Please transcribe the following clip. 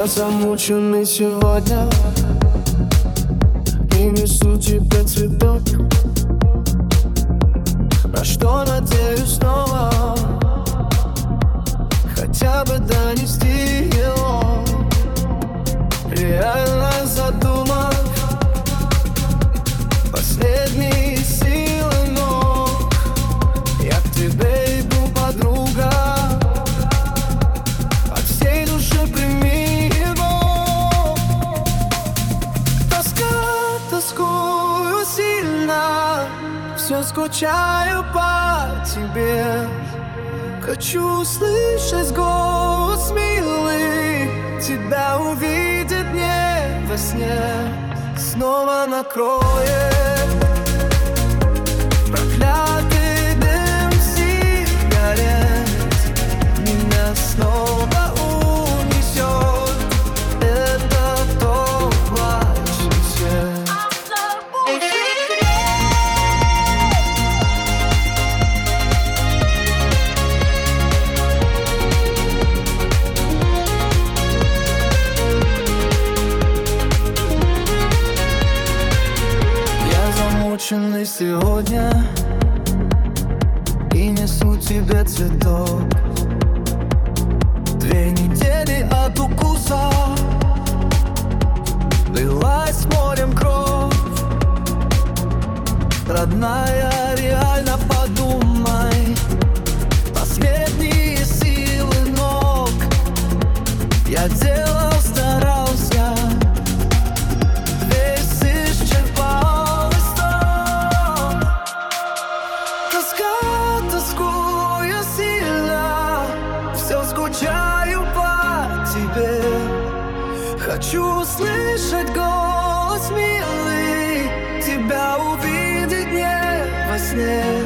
замученный сегодня и несу тебе цветок. На что надеюсь снова хотя бы донести его. Реально задумав последние силы ног, я к тебе иду, подруга. От всей души прими его. Тоскую сильно, все скучаю по тебе. Хочу слышать голос милый, тебя увидеть мне во сне. Снова накроет проклятый дым сигарет, меня снова унесет этот облачный свет. Замученный сегодня и несу тебе цветок. 2 недели от укуса лилась морем кровь. Родная, реально подумай, последние силы ног я делал, старался, весь исчерпал. Тоскую сильно, все скучаю по тебе. Хочу слышать голос милый, тебя увидеть мне во сне.